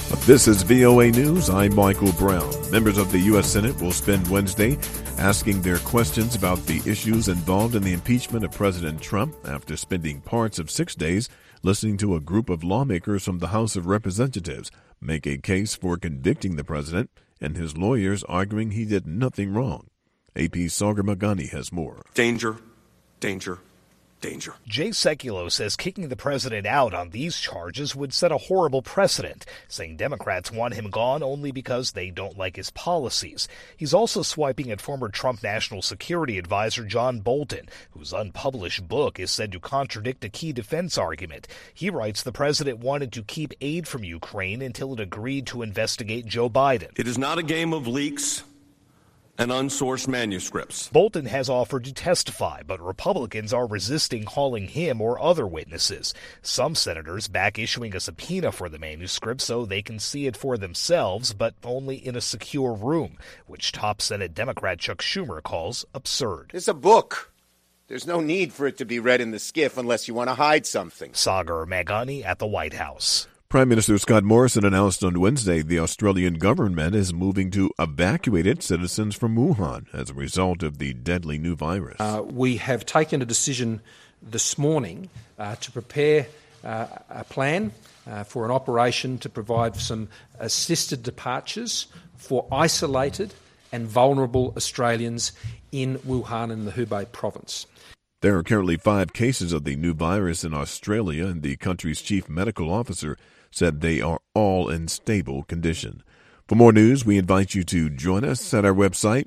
This is VOA News. I'm Michael Brown. Members of the U.S. Senate will spend Wednesday asking their questions about the issues involved in the impeachment of President Trump after spending parts of 6 days listening to a group of lawmakers from the House of Representatives make a case for convicting the president and his lawyers arguing he did nothing wrong. AP's Sagar Meghani has more. Danger, danger, danger. Jay Sekulow says kicking the president out on these charges would set a horrible precedent, saying Democrats want him gone only because they don't like his policies. He's also swiping at former Trump National Security Advisor John Bolton, whose unpublished book is said to contradict a key defense argument. He writes the president wanted to keep aid from Ukraine until it agreed to investigate Joe Biden. It is not a game of leaks and unsourced manuscripts. Bolton has offered to testify, but Republicans are resisting hauling him or other witnesses. Some senators back issuing a subpoena for the manuscript so they can see it for themselves, but only in a secure room, which top Senate Democrat Chuck Schumer calls absurd. It's a book. There's no need for it to be read in the SCIF unless you want to hide something. Sagar Meghani at the White House. Prime Minister Scott Morrison announced on Wednesday the Australian government is moving to evacuate its citizens from Wuhan as a result of the deadly new virus. We have taken a decision this morning to prepare a plan for an operation to provide some assisted departures for isolated and vulnerable Australians in Wuhan in the Hubei province. There are currently 5 cases of the new virus in Australia, and the country's chief medical officer said they are all in stable condition. For more news, we invite you to join us at our website,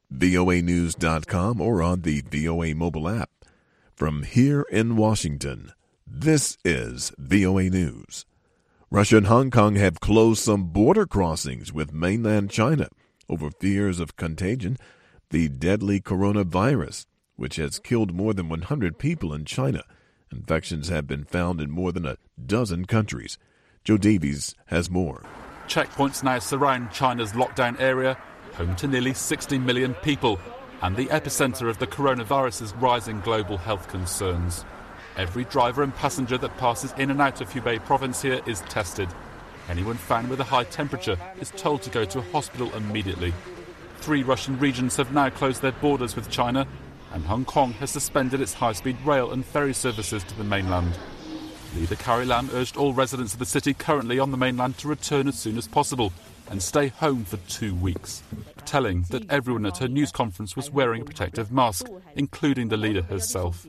voanews.com, or on the VOA mobile app. From here in Washington, this is VOA News. Russia and Hong Kong have closed some border crossings with mainland China over fears of contagion, the deadly coronavirus, which has killed more than 100 people in China. Infections have been found in more than a dozen countries. Joe Davies has more. Checkpoints now surround China's lockdown area, home to nearly 60 million people, and the epicenter of the coronavirus's rising global health concerns. Every driver and passenger that passes in and out of Hubei province here is tested. Anyone found with a high temperature is told to go to a hospital immediately. 3 Russian regions have now closed their borders with China, and Hong Kong has suspended its high-speed rail and ferry services to the mainland. Leader Carrie Lam urged all residents of the city currently on the mainland to return as soon as possible and stay home for 2 weeks, telling that everyone at her news conference was wearing a protective mask, including the leader herself.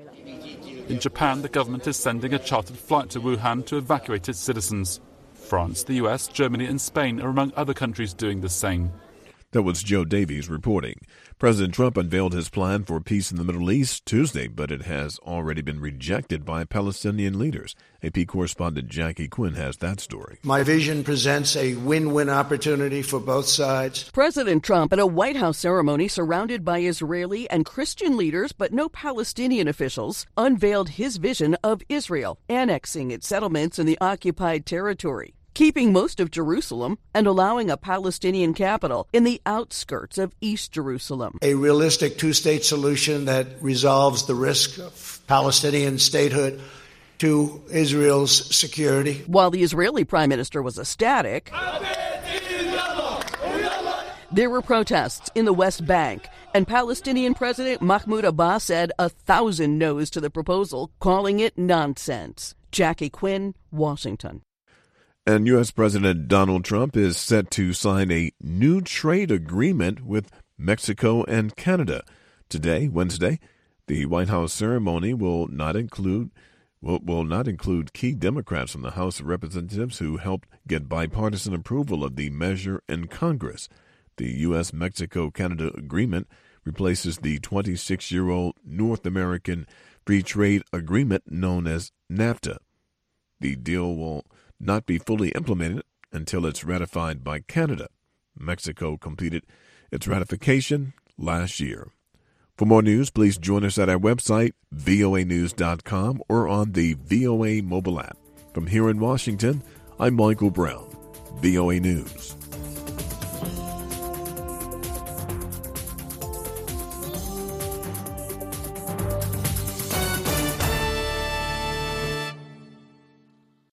In Japan, the government is sending a chartered flight to Wuhan to evacuate its citizens. France, the US, Germany and Spain are among other countries doing the same. That was Joe Davies reporting. President Trump unveiled his plan for peace in the Middle East Tuesday, but it has already been rejected by Palestinian leaders. AP correspondent Jackie Quinn has that story. My vision presents a win-win opportunity for both sides. President Trump at a White House ceremony surrounded by Israeli and Christian leaders, but no Palestinian officials, unveiled his vision of Israel, annexing its settlements in the occupied territory, keeping most of Jerusalem and allowing a Palestinian capital in the outskirts of East Jerusalem. A realistic 2-state solution that resolves the risk of Palestinian statehood to Israel's security. While the Israeli prime minister was ecstatic, there were protests in the West Bank, and Palestinian President Mahmoud Abbas said 1,000 no's to the proposal, calling it nonsense. Jackie Quinn, Washington. And U.S. President Donald Trump is set to sign a new trade agreement with Mexico and Canada. Today, Wednesday, the White House ceremony will not include key Democrats from the House of Representatives who helped get bipartisan approval of the measure in Congress. The U.S. Mexico-Canada agreement replaces the 26-year-old North American Free Trade Agreement known as NAFTA. The deal will not be fully implemented until it's ratified by Canada. Mexico completed its ratification last year. For more news, please join us at our website, voanews.com, or on the VOA mobile app. From here in Washington, I'm Michael Brown, VOA News.